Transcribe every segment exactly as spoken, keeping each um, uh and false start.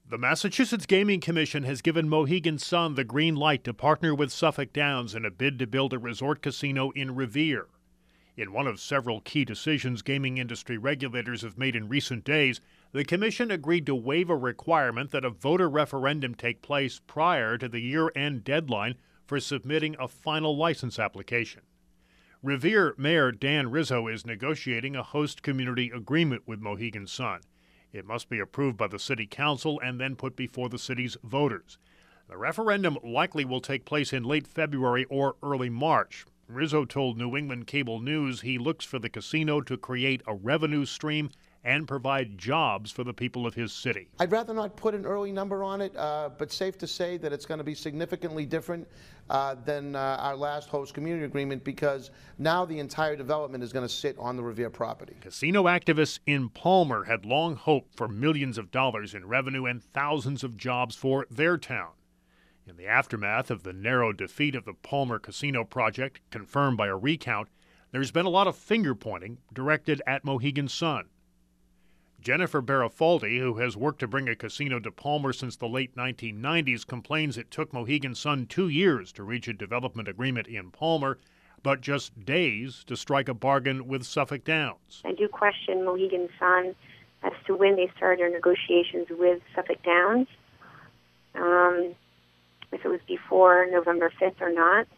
The Massachusetts Gaming Commission has given Mohegan Sun the green light to partner with Suffolk Downs in a bid to build a resort casino in Revere. In one of several key decisions gaming industry regulators have made in recent days, the Commission agreed to waive a requirement that a voter referendum take place prior to the year-end deadline for submitting a final license application. Revere Mayor Dan Rizzo is negotiating a host community agreement with Mohegan Sun. It must be approved by the City Council and then put before the city's voters. The referendum likely will take place in late February or early March. Rizzo told New England Cable News he looks for the casino to create a revenue stream and provide jobs for the people of his city. I'd rather not put an early number on it, uh, but safe to say that it's going to be significantly different uh, than uh, our last host community agreement, because now the entire development is going to sit on the Revere property. Casino activists in Palmer had long hoped for millions of dollars in revenue and thousands of jobs for their town. In the aftermath of the narrow defeat of the Palmer Casino project, confirmed by a recount, there's been a lot of finger-pointing directed at Mohegan Sun. Jennifer Barafaldi, who has worked to bring a casino to Palmer since the late nineteen nineties, complains it took Mohegan Sun two years to reach a development agreement in Palmer, but just days to strike a bargain with Suffolk Downs. I do question Mohegan Sun as to when they started their negotiations with Suffolk Downs, um, if it was before November fifth or not.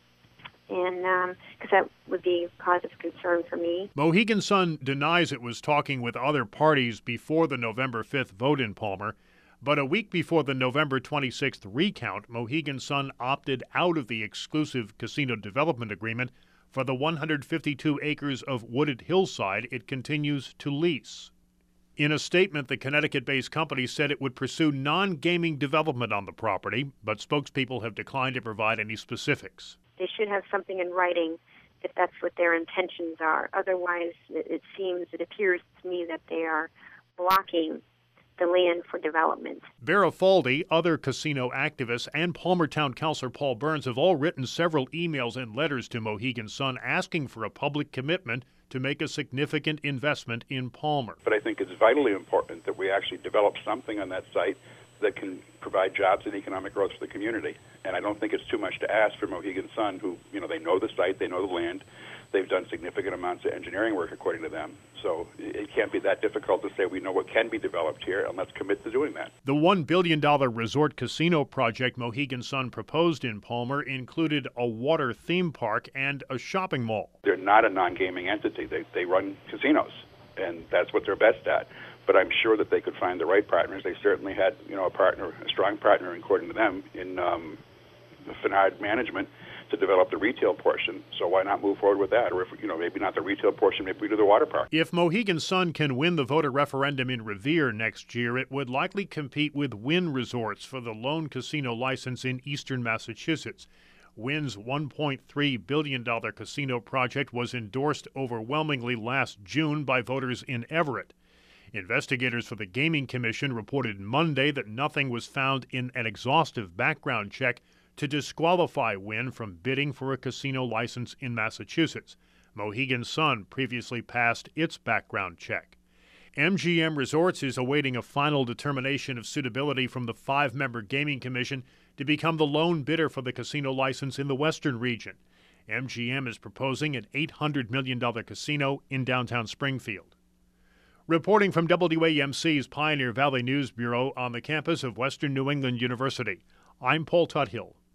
And because um, that would be a cause of concern for me. Mohegan Sun denies it was talking with other parties before the November fifth vote in Palmer, but a week before the November twenty-sixth recount, Mohegan Sun opted out of the exclusive casino development agreement for the one hundred fifty-two acres of wooded hillside it continues to lease. In a statement, the Connecticut-based company said it would pursue non-gaming development on the property, but spokespeople have declined to provide any specifics. They should have something in writing if that's what their intentions are. Otherwise, it seems, it appears to me that they are blocking the land for development. Barafaldi, other casino activists, and Palmer Town Councilor Paul Burns have all written several emails and letters to Mohegan Sun asking for a public commitment to make a significant investment in Palmer. But I think it's vitally important that we actually develop something on that site that can provide jobs and economic growth for the community. And I don't think it's too much to ask for Mohegan Sun, who, you know, they know the site, they know the land, they've done significant amounts of engineering work according to them. So it can't be that difficult to say we know what can be developed here, and let's commit to doing that. The one billion dollars resort casino project Mohegan Sun proposed in Palmer included a water theme park and a shopping mall. They're not a non-gaming entity. They, they run casinos, and that's what they're best at. But I'm sure that they could find the right partners. They certainly had, you know, a partner, a strong partner, according to them, in um, the Fenard management to develop the retail portion. So why not move forward with that? Or if, you know, maybe not the retail portion, maybe we do the water park. If Mohegan Sun can win the voter referendum in Revere next year, it would likely compete with Wynn Resorts for the lone casino license in eastern Massachusetts. Wynn's one point three billion dollars casino project was endorsed overwhelmingly last June by voters in Everett. Investigators for the Gaming Commission reported Monday that nothing was found in an exhaustive background check to disqualify Wynn from bidding for a casino license in Massachusetts. Mohegan Sun previously passed its background check. M G M Resorts is awaiting a final determination of suitability from the five-member Gaming Commission to become the lone bidder for the casino license in the western region. M G M is proposing an eight hundred million dollars casino in downtown Springfield. Reporting from W A M C's Pioneer Valley News Bureau on the campus of Western New England University, I'm Paul Tuthill.